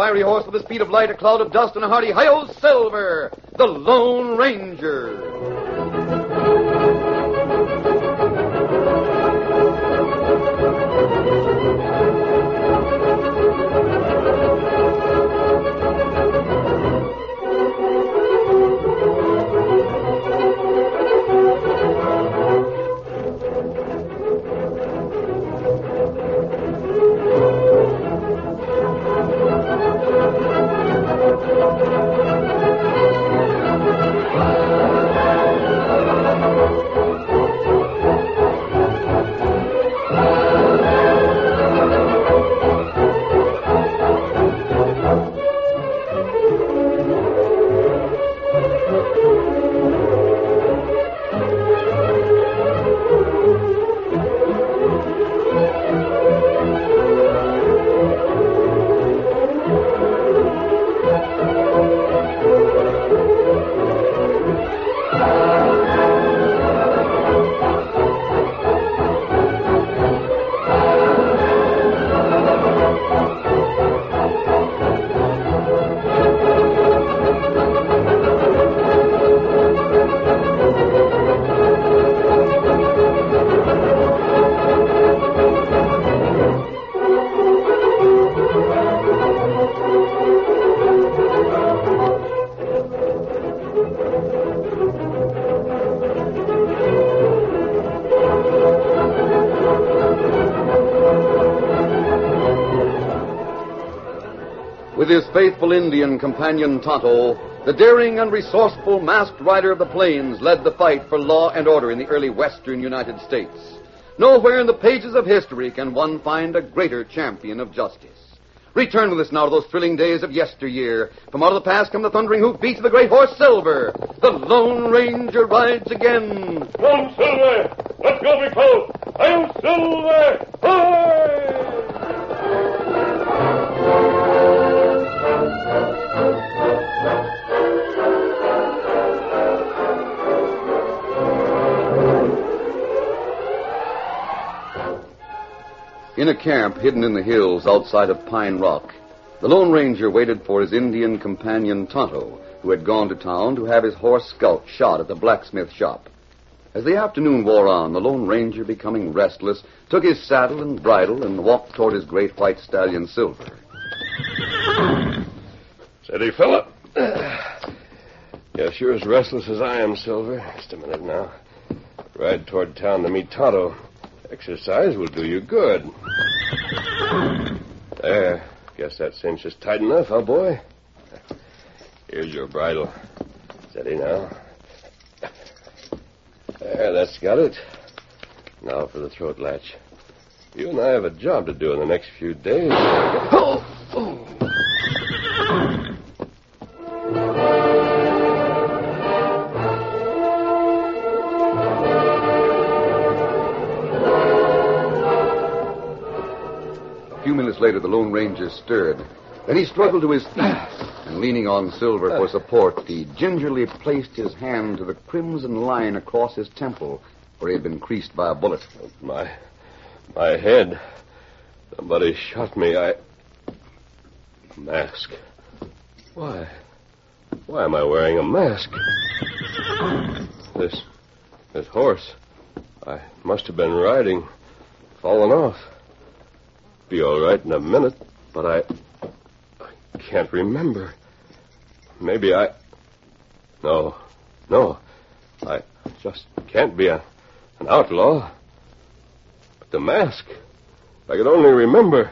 fiery horse with the speed of light, a cloud of dust, and a hearty hi-yo, Silver, the Lone Ranger. With his faithful Indian companion Tonto, the daring and resourceful masked rider of the plains led the fight for law and order in the early western United States. Nowhere in the pages of history can one find a greater champion of justice. Return with us now to those thrilling days of yesteryear. From out of the past come the thundering hoofbeats of the great horse Silver. The Lone Ranger rides again. Come on, Silver! Let's go, big fellow! I'm Silver! Hi! In a camp hidden in the hills outside of Pine Rock, the Lone Ranger waited for his Indian companion Tonto, who had gone to town to have his horse Scout shot at the blacksmith shop. As the afternoon wore on, the Lone Ranger, becoming restless, took his saddle and bridle and walked toward his great white stallion Silver. Steady, fella. Yes, you're as restless as I am, Silver. Just a minute now. Ride toward town to meet Tonto. Exercise will do you good. There. Guess that cinch is tight enough, huh, boy? Here's your bridle. Steady now. There, that's got it. Now for the throat latch. You and I have a job to do in the next few days. Oh! A few minutes later, the Lone Ranger stirred. Then he struggled to his feet, and leaning on Silver for support, he gingerly placed his hand to the crimson line across his temple, where he had been creased by a bullet. My head. Somebody shot me. A mask. Why? Why am I wearing a mask? This horse. I must have been riding. Fallen off. Be all right in a minute, but I can't remember. Maybe No. I just can't be an outlaw. But the mask. If I could only remember.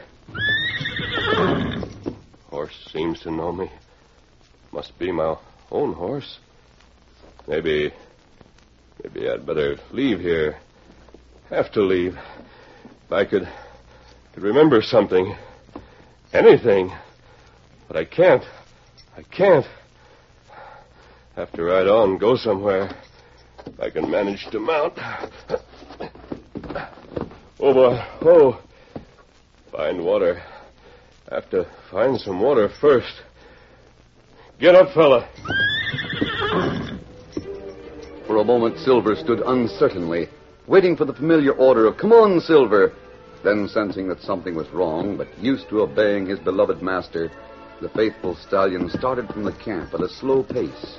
Horse seems to know me. Must be my own horse. Maybe I'd better leave here. Have to leave. If I could remember something. Anything. But I can't. Have to ride on, go somewhere. If I can manage to mount. Oh, boy. Oh. Find water. Have to find some water first. Get up, fella. For a moment, Silver stood uncertainly, waiting for the familiar order of, "Come on, Silver." Then, sensing that something was wrong, but used to obeying his beloved master, The faithful stallion started from the camp at a slow pace.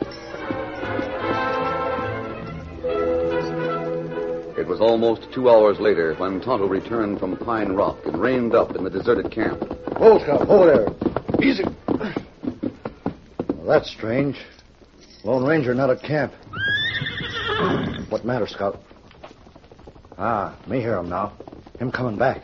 It was almost 2 hours later when Tonto returned from Pine Rock and reined up in the deserted camp. Hold, Scout. Hold there. Easy. Well, that's strange. Lone Ranger not at camp. What matter, Scout? Ah, me hear him now. Him coming back.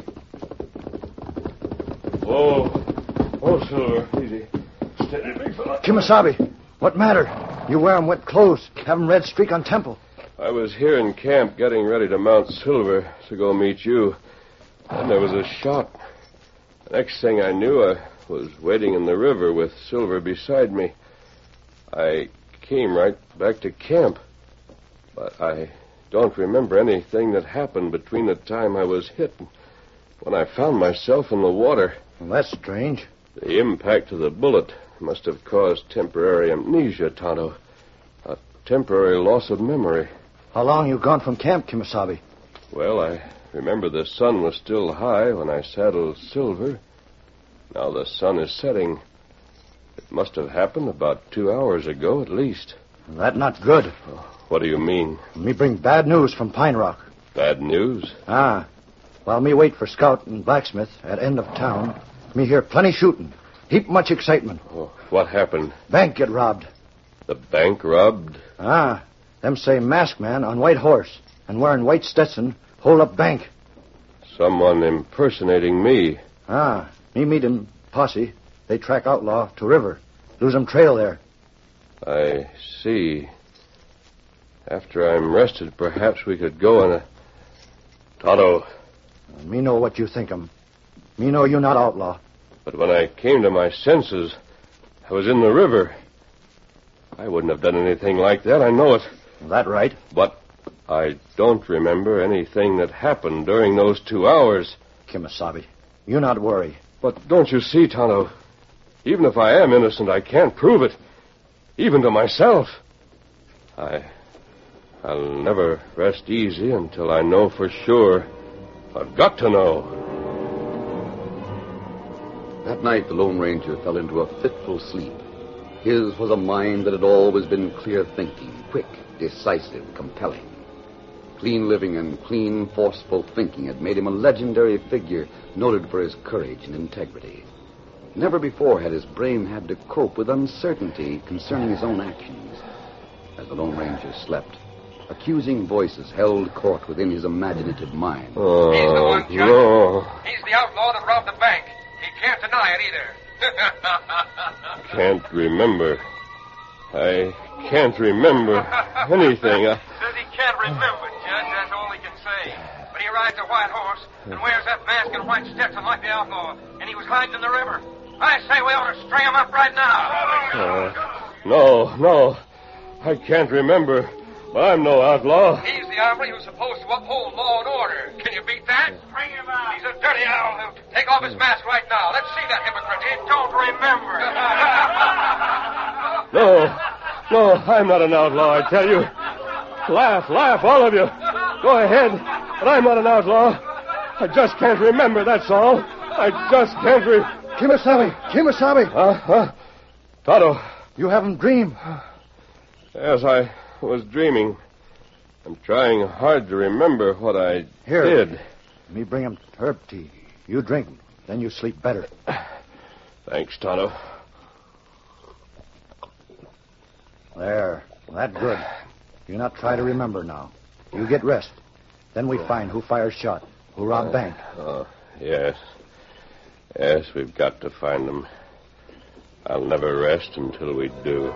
Oh, Silver. Easy. Steady, big fella. Kimasabi, what matter? You wearing wet clothes, having red streak on temple. I was here in camp getting ready to mount Silver to go meet you. Then there was a shot. The next thing I knew, I was wading in the river with Silver beside me. I came right back to camp. But I don't remember anything that happened between the time I was hit and when I found myself in the water. Well, that's strange. The impact of the bullet must have caused temporary amnesia, Tonto. A temporary loss of memory. How long you gone from camp, Kimasabi? Well, I remember the sun was still high when I saddled Silver. Now the sun is setting. It must have happened about 2 hours ago, at least. That not good. What do you mean? Me bring bad news from Pine Rock. Bad news? Ah. While me wait for Scout and Blacksmith at end of town, me hear plenty shooting. Heap much excitement. Oh, what happened? Bank get robbed. The bank robbed? Ah. Them say masked man on white horse and wearing white Stetson hold up bank. Someone impersonating me. Ah. Me meet him posse. They track outlaw to river. Lose him trail there. I see. After I'm rested, perhaps we could go on a... Tonto. Me know what you think 'em. Me know you not outlaw. But when I came to my senses, I was in the river. I wouldn't have done anything like that, I know it. That right. But I don't remember anything that happened during those 2 hours. Kimasabi, you not worry. But don't you see, Tonto? Even if I am innocent, I can't prove it. Even to myself. I'll never rest easy until I know for sure. I've got to know. That night, the Lone Ranger fell into a fitful sleep. His was a mind that had always been clear thinking, quick, decisive, compelling. Clean living and clean, forceful thinking had made him a legendary figure noted for his courage and integrity. Never before had his brain had to cope with uncertainty concerning his own actions. As the Lone Ranger slept, accusing voices held court within his imaginative mind. Oh, He's the one, Judge. no. He's the outlaw that robbed the bank. He can't deny it either. Can't remember. I can't remember anything. Says he can't remember, Judge. That's all he can say. But he rides a white horse and wears that mask and white Stetson like the outlaw. And he was hiding in the river. I say we ought to string him up right now. No. I can't remember. But I'm no outlaw. He's the hombre who's supposed to uphold law and order. Can you beat that? Bring him out. He's a dirty owl. Take off his mask right now. Let's see that hypocrite. He don't remember. No, I'm not an outlaw, I tell you. Laugh, all of you. Go ahead, but I'm not an outlaw. I just can't remember, that's all. I just can't Kimasabi. Tonto. You haven't dreamed. Yes, I was dreaming. I'm trying hard to remember what I did. Me bring him herb tea. You drink, then you sleep better. Thanks, Tonto. There, that good. You not try to remember now. You get rest. Then we find who fired shot, who robbed bank. Yes. Yes, we've got to find them. I'll never rest until we do.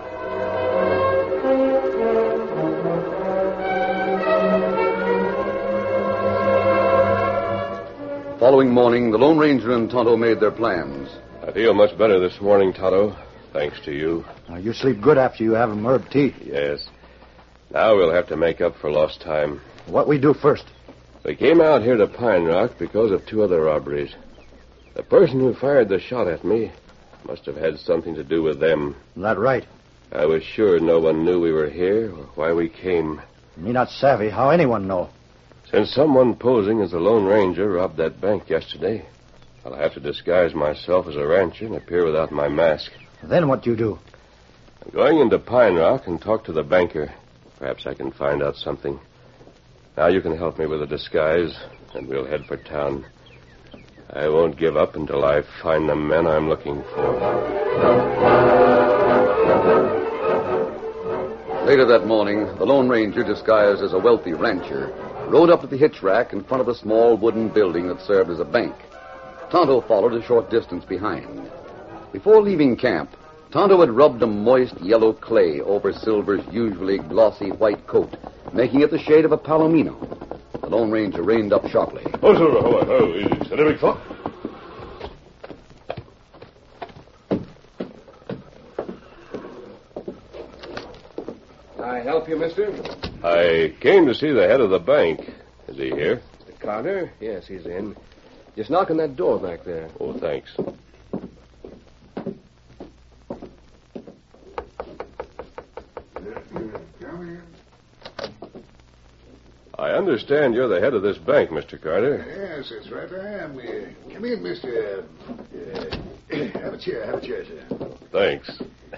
Following morning, the Lone Ranger and Tonto made their plans. I feel much better this morning, Tonto. Thanks to you. Now, you sleep good after you have him herb tea. Yes. Now we'll have to make up for lost time. What we do first? We came out here to Pine Rock because of 2 other robberies. The person who fired the shot at me must have had something to do with them. That right. I was sure no one knew we were here or why we came. Me not savvy. How anyone know? Since someone posing as the Lone Ranger robbed that bank yesterday, I'll have to disguise myself as a rancher and appear without my mask. Then what do you do? I'm going into Pine Rock and talk to the banker. Perhaps I can find out something. Now you can help me with a disguise, and we'll head for town. I won't give up until I find the men I'm looking for. Later that morning, the Lone Ranger, disguised as a wealthy rancher, rode up to the hitch rack in front of a small wooden building that served as a bank. Tonto followed a short distance behind. Before leaving camp, Tonto had rubbed a moist yellow clay over Silver's usually glossy white coat, making it the shade of a palomino. The Lone Ranger reined up sharply. Oh, Silver, oh, easy. Steady, big fella. I help you, mister? I came to see the head of the bank. Is he here? Mr. Carter? Yes, he's in. Just knock on that door back there. Oh, thanks. I understand you're the head of this bank, Mr. Carter. Yes, that's right, I am. Come in, mister. Have a chair, sir. Thanks.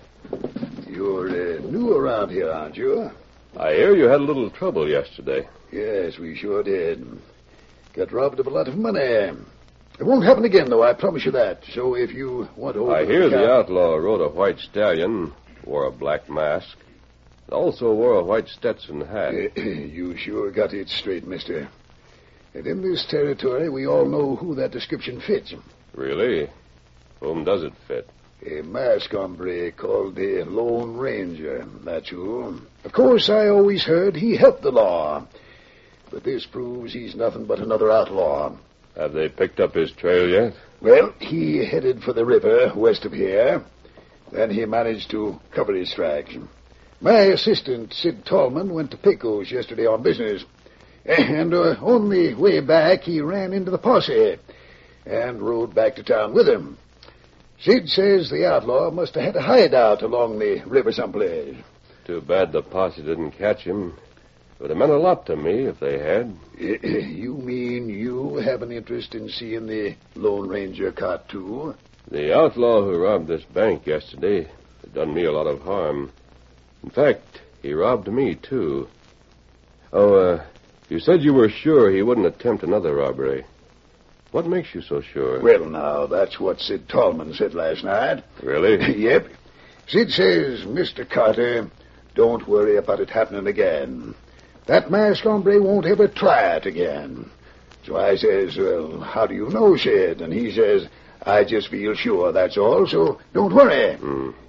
You're new around here, aren't you? I hear you had a little trouble yesterday. Yes, we sure did. Got robbed of a lot of money. It won't happen again, though, I promise you that. So if you want to... I hear the outlaw rode a white stallion, wore a black mask, and also wore a white Stetson hat. You sure got it straight, mister. And in this territory, we all know who that description fits. Really? Whom does it fit? A masked hombre called the Lone Ranger, that's who. Of course, I always heard he helped the law. But this proves he's nothing but another outlaw. Have they picked up his trail yet? Well, he headed for the river west of here. Then he managed to cover his tracks. My assistant, Sid Tallman, went to Pecos yesterday on business. And on the way back, he ran into the posse and rode back to town with him. Sid says the outlaw must have had a hideout along the river someplace. Too bad the posse didn't catch him. It would have meant a lot to me if they had. You mean you have an interest in seeing the Lone Ranger caught, too? The outlaw who robbed this bank yesterday had done me a lot of harm. In fact, he robbed me, too. Oh, you said you were sure he wouldn't attempt another robbery. What makes you so sure? Well, now, that's what Sid Tallman said last night. Really? Yep. Sid says, Mr. Carter, don't worry about it happening again. That masked hombre won't ever try it again. So I says, well, how do you know, Sid? And he says, I just feel sure, that's all, so don't worry.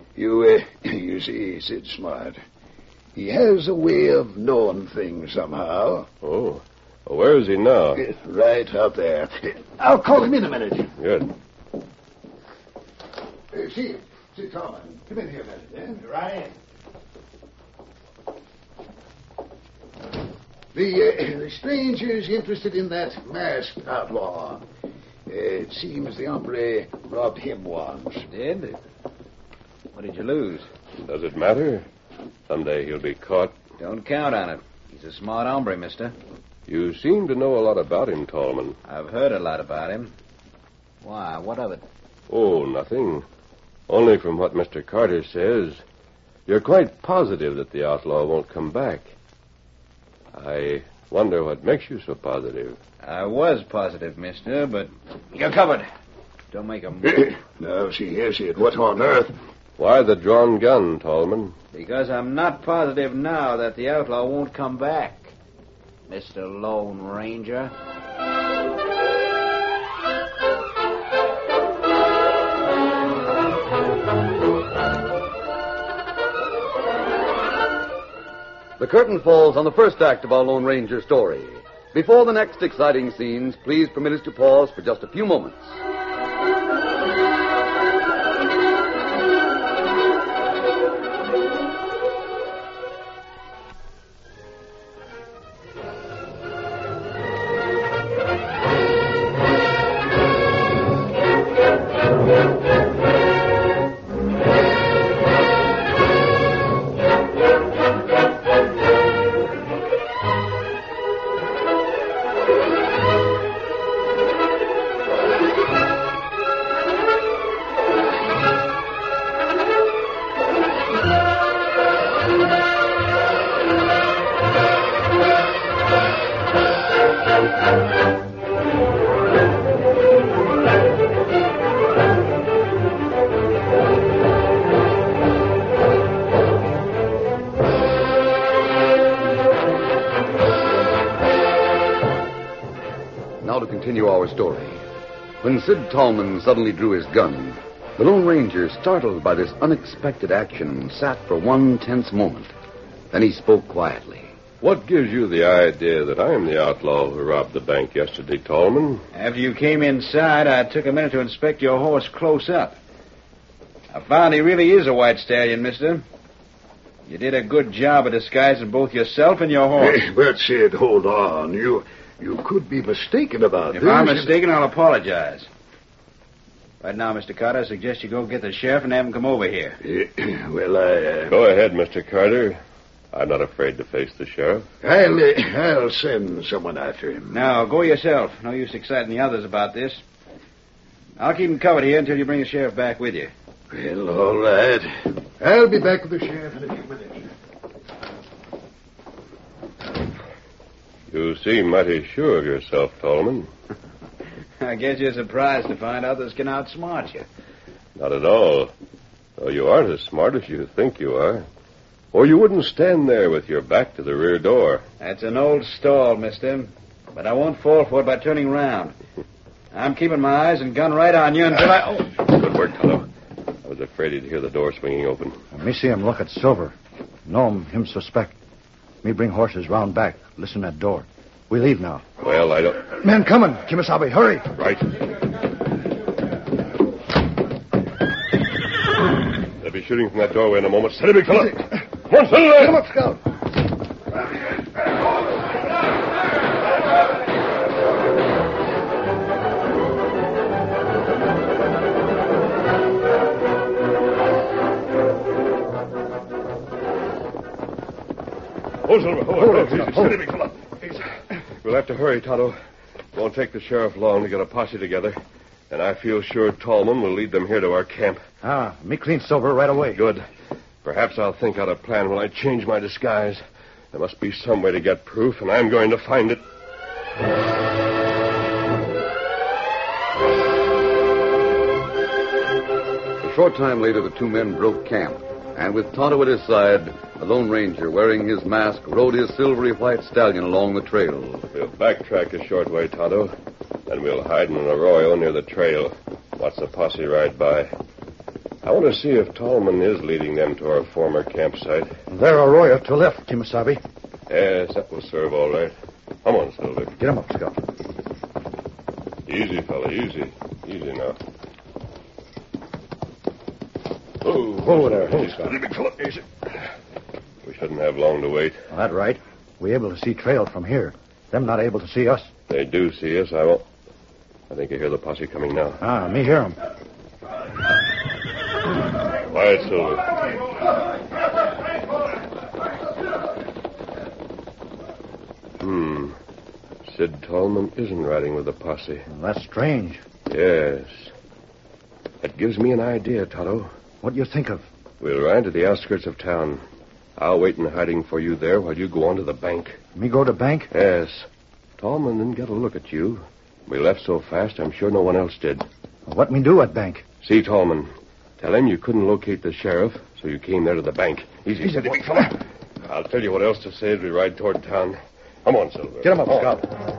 You see, Sid's smart. He has a way of knowing things somehow. Oh. Well, where is he now? Right out there. I'll call him in a minute. Good. Sid Tallman, come in here a minute, Right. The stranger's interested in that masked outlaw. It seems the hombre robbed him once. Did? What did you lose? Does it matter? Someday he'll be caught. Don't count on it. He's a smart hombre, mister. You seem to know a lot about him, Tallman. I've heard a lot about him. Why, what of it? Oh, nothing. Only from what Mr. Carter says, you're quite positive that the outlaw won't come back. I wonder what makes you so positive. I was positive, mister, but you're covered. Don't make a move. Now, see here, Sid. What on earth? Why the drawn gun, Tallman? Because I'm not positive now that the outlaw won't come back, Mr. Lone Ranger. The curtain falls on the first act of our Lone Ranger story. Before the next exciting scenes, please permit us to pause for just a few moments. now to continue our story. When Sid Tallman suddenly drew his gun, the Lone Ranger, startled by this unexpected action, sat for one tense moment. Then he spoke quietly. What gives you the idea that I'm the outlaw who robbed the bank yesterday, Tallman? After you came inside, I took a minute to inspect your horse close up. I found he really is a white stallion, mister. You did a good job of disguising both yourself and your horse. Hey, but Sid, hold on. You could be mistaken about If this. I'm mistaken, I'll apologize. Right now, Mr. Carter, I suggest you go get the sheriff and have him come over here. Well, I... Go ahead, Mr. Carter. I'm not afraid to face the sheriff. I'll send someone after him. Now, go yourself. No use exciting the others about this. I'll keep him covered here until you bring the sheriff back with you. Well, all right. I'll be back with the sheriff in a few minutes. You seem mighty sure of yourself, Tallman. I guess you're surprised to find others can outsmart you. Not at all. Though you aren't as smart as you think you are. Or you wouldn't stand there with your back to the rear door. That's an old stall, mister. But I won't fall for it by turning round. I'm keeping my eyes and gun right on you until I... Oh. Good work, Tonto. I was afraid he'd hear the door swinging open. Me see him look at Silver. Know him suspect. Me bring horses round back. Listen at door. We leave now. Well, I don't... Men coming. Kimasabi, hurry. Right. They'll be shooting from that doorway in a moment. Steady, big fella. Come on, Silver. Come up, Scout. Hold, Silver. Hold. Steady, big fella. We'll have to hurry, Tonto. Won't take the sheriff long to get a posse together. And I feel sure Tallman will lead them here to our camp. Me clean Silver right away. Good. Perhaps I'll think out a plan when I change my disguise. There must be some way to get proof, and I'm going to find it. A short time later, the two men broke camp. And with Tonto at his side, the Lone Ranger, wearing his mask, rode his silvery white stallion along the trail. We'll backtrack a short way, Tonto. Then we'll hide in an arroyo near the trail. Watch the posse ride by. I want to see if Tallman is leading them to our former campsite. There, Arroyo to left, Kimasabi. Yes, that will serve all right. Come on, Silver. Get him up, Scout. Easy, fella, easy. Easy now. Oh, Hold there. Hold, Scout. big fella. Easy. We shouldn't have long to wait. That's right. We able to see trail from here. Them not able to see us. They do see us. I think I hear the posse coming now. Me hear them. Quiet, Silver. Sid Tallman isn't riding with the posse. That's strange. Yes. That gives me an idea, Tonto. What do you think of? We'll ride to the outskirts of town. I'll wait in hiding for you there while you go on to the bank. Me go to bank? Yes. Tallman didn't get a look at you. We left so fast, I'm sure no one else did. What me do at bank? See Tallman. Tell him you couldn't locate the sheriff, so you came there to the bank. Easy, steady, big fella. I'll tell you what else to say as we ride toward town. Come on, Silver. Get him up, Come on. Scout.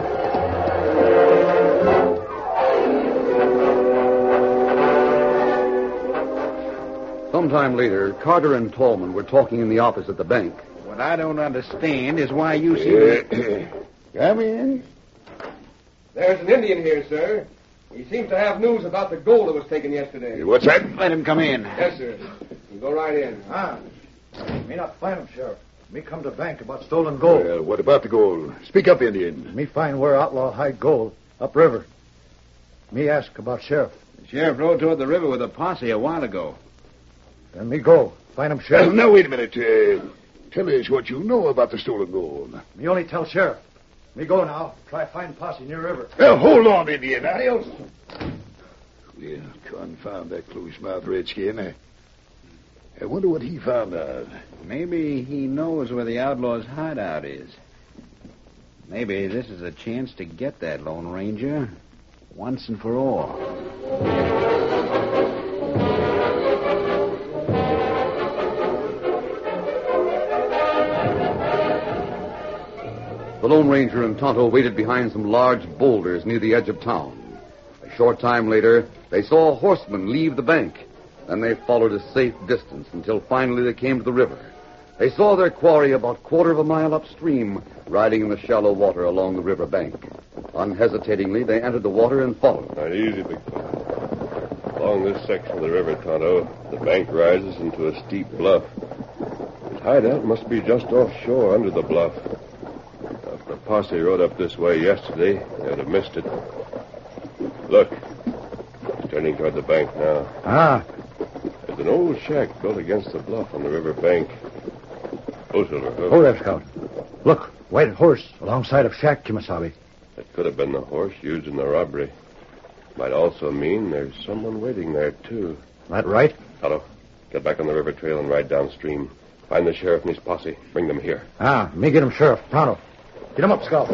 Sometime later, Carter and Tallman were talking in the office at the bank. What I don't understand is why you seem... Come in. There's an Indian here, sir. He seems to have news about the gold that was taken yesterday. What's that? Let him come in. Yes, sir. You go right in. Me not find him, Sheriff. Me come to bank about stolen gold. Well, what about the gold? Speak up, Indian. Me find where outlaw hide gold upriver. Me ask about Sheriff. The sheriff rode toward the river with a posse a while ago. Then me go. Find him, Sheriff. Now, wait a minute. Tell us what you know about the stolen gold. Me only tell Sheriff. Me go now. Try find posse near river. Hold on, Indian. Adios. Well, confound that close-mouthed redskin. I wonder what he found out. Maybe he knows where the outlaw's hideout is. Maybe this is a chance to get that Lone Ranger once and for all. The The Lone Ranger and Tonto waited behind some large boulders near the edge of town. A short time later, they saw a horseman leave the bank. Then they followed a safe distance until finally they came to the river. They saw their quarry about 1/4 of a mile upstream, riding in the shallow water along the river bank. Unhesitatingly, they entered the water and followed. Now, easy, big fella. Along this section of the river, Tonto, the bank rises into a steep bluff. His hideout must be just offshore under the bluff. Now, if the posse rode up this way yesterday, they'd have missed it. Look, he's turning toward the bank now. Ah, There's an old shack built against the bluff on the river bank. Oh, Silver. hold there, Scout. Look, white horse alongside of shack, Kimasabi. That could have been the horse used in the robbery. Might also mean there's someone waiting there, too. That right? Tonto, get back on the river trail and ride downstream. Find the sheriff and his posse. Bring them here. Ah, me get him, Sheriff. Tonto. Get him up, Scout.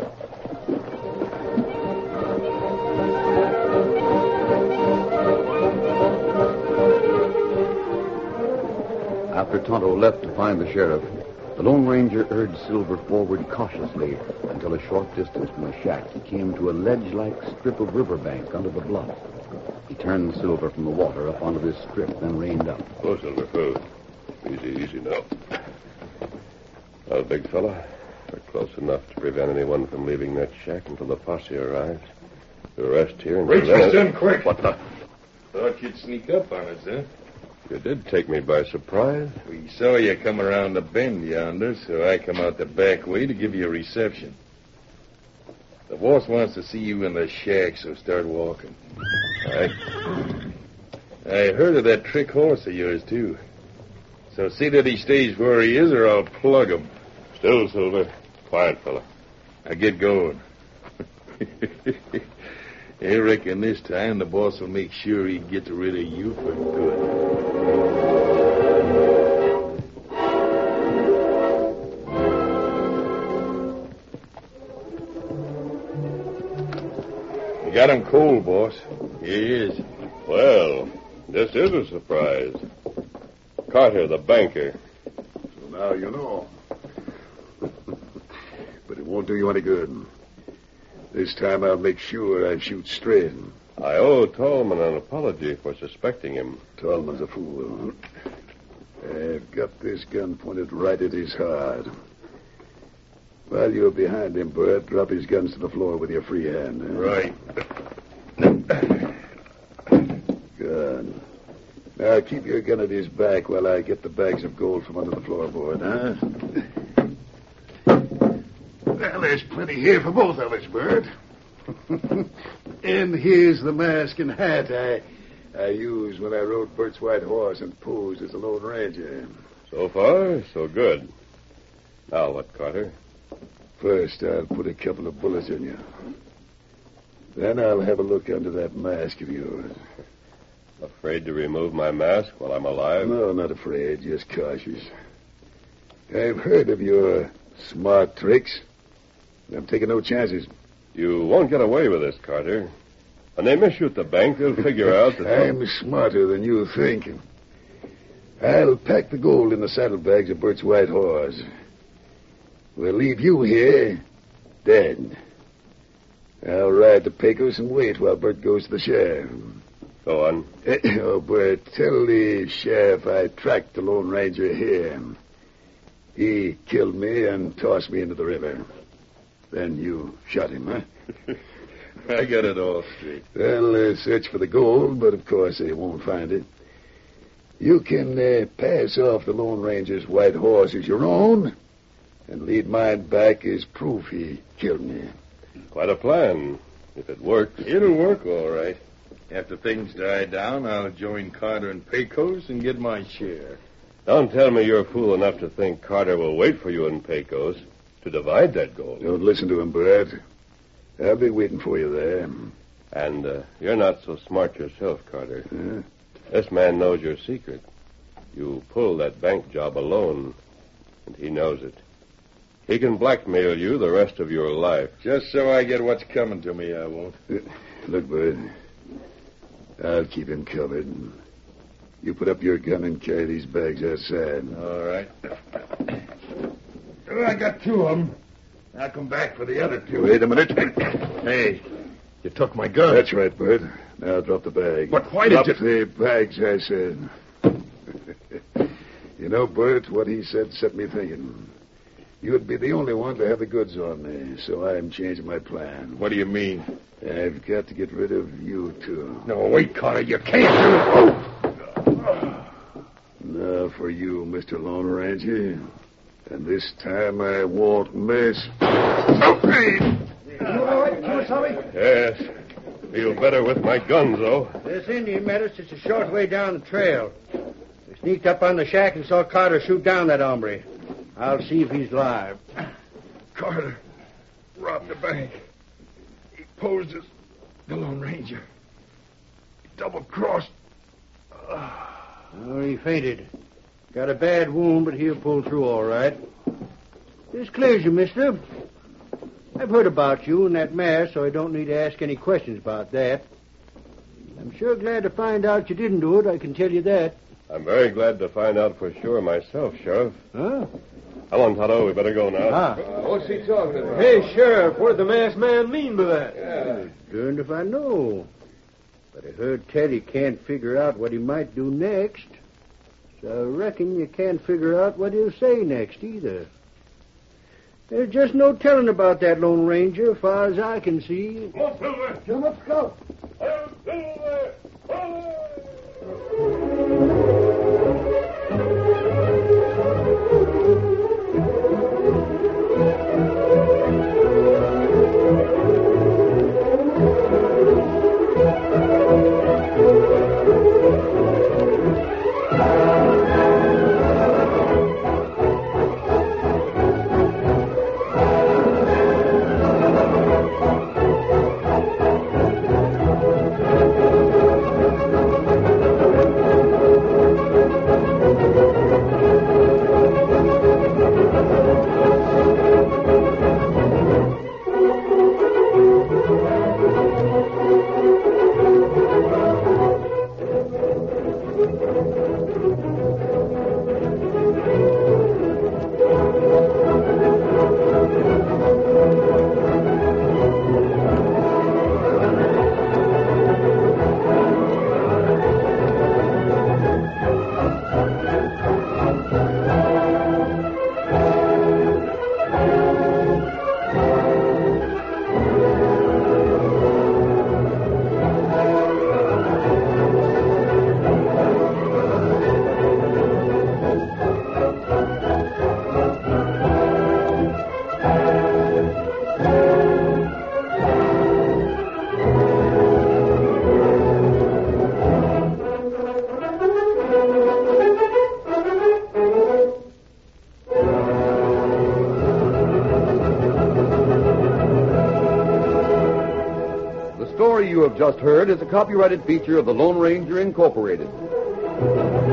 After Tonto left to find the sheriff, the Lone Ranger urged Silver forward cautiously until a short distance from the shack he came to a ledge-like strip of riverbank under the bluff. He turned Silver from the water up onto this strip, then reined up. Oh, Silver, oh. Easy now. Well, big fella, we're close enough to prevent anyone from leaving that shack until the posse arrives. We'll rest here and... Reach this in quick. What the... Thought you'd sneak up on us, huh? You did take me by surprise. We saw you come around the bend yonder, so I come out the back way to give you a reception. The boss wants to see you in the shack, so start walking. All right. I heard of that trick horse of yours, too. So see that he stays where he is, or I'll plug him. Still, Silver. Quiet, fella. Now get going. I reckon this time the boss will make sure he gets rid of you for good. You got him cold, boss. Here he is. Well, this is a surprise. Carter, the banker. So now you know. But it won't do you any good. This time I'll make sure I shoot straight. I owe Tolman an apology for suspecting him. Tolman's a fool. I've got this gun pointed right at his heart. While you're behind him, Bert, drop his guns to the floor with your free hand. Right. Good. Now keep your gun at his back while I get the bags of gold from under the floorboard, huh? Well, there's plenty here for both of us, Bert. And here's the mask and hat I used when I rode Bert's white horse and posed as a Lone Ranger. So far, so good. Now what, Carter? First, I'll put a couple of bullets in you. Then I'll have a look under that mask of yours. Afraid to remove my mask while I'm alive? No, not afraid, just cautious. I've heard of your smart tricks. I'm taking no chances. You won't get away with this, Carter. When they miss you at the bank, they'll figure out that... I'm smarter than you think. I'll pack the gold in the saddlebags of Bert's white horse. We'll leave you here, dead. I'll ride to Pecos and wait while Bert goes to the sheriff. Go on. Oh, Bert, tell the sheriff I tracked the Lone Ranger here. He killed me and tossed me into the river. Then you shot him, huh? I got it all straight. They'll search for the gold, but of course they won't find it. You can pass off the Lone Ranger's white horse as your own and lead mine back as proof he killed me. Quite a plan, if it works. It'll work all right. After things die down, I'll join Carter and Pecos and get my share. Don't tell me you're fool enough to think Carter will wait for you in Pecos to divide that gold. Don't listen to him, Bert. I'll be waiting for you there. And you're not so smart yourself, Carter. Huh? This man knows your secret. You pulled that bank job alone, and he knows it. He can blackmail you the rest of your life. Just so I get what's coming to me, I won't. Look, Bert, I'll keep him covered. You put up your gun and carry these bags outside. All right. I got two of them. I'll come back for the other two. Wait a minute. Hey, you took my gun. That's right, Bert. Now drop the bag. But why drop did the bags, I said. You know, Bert, what he said set me thinking. You'd be the only one to have the goods on me, so I'm changing my plan. What do you mean? I've got to get rid of you two. No, wait, Carter. You can't do it. Now for you, Mr. Lone Ranger. And this time I won't miss. Yes. Feel better with my guns, though. This Indian met us just a short way down the trail. We sneaked up on the shack and saw Carter shoot down that hombre. I'll see if he's alive. Carter robbed the bank. He posed as the Lone Ranger. He double-crossed. Oh, he fainted. Got a bad wound, but he'll pull through all right. This clears you, mister. I've heard about you and that mare, so I don't need to ask any questions about that. I'm sure glad to find out you didn't do it, I can tell you that. I'm very glad to find out for sure myself, Sheriff. Huh? Come on, Tonto. We better go now. What's he talking about? Hey, Sheriff, what did the masked man mean by that? Darned if I know. But I heard Teddy can't figure out what he might do next. So I reckon you can't figure out what he'll say next either. There's just no telling about that Lone Ranger, as far as I can see. Come on, Silver. Come up, Scout. Silver. The story you have just heard is a copyrighted feature of the Lone Ranger Incorporated.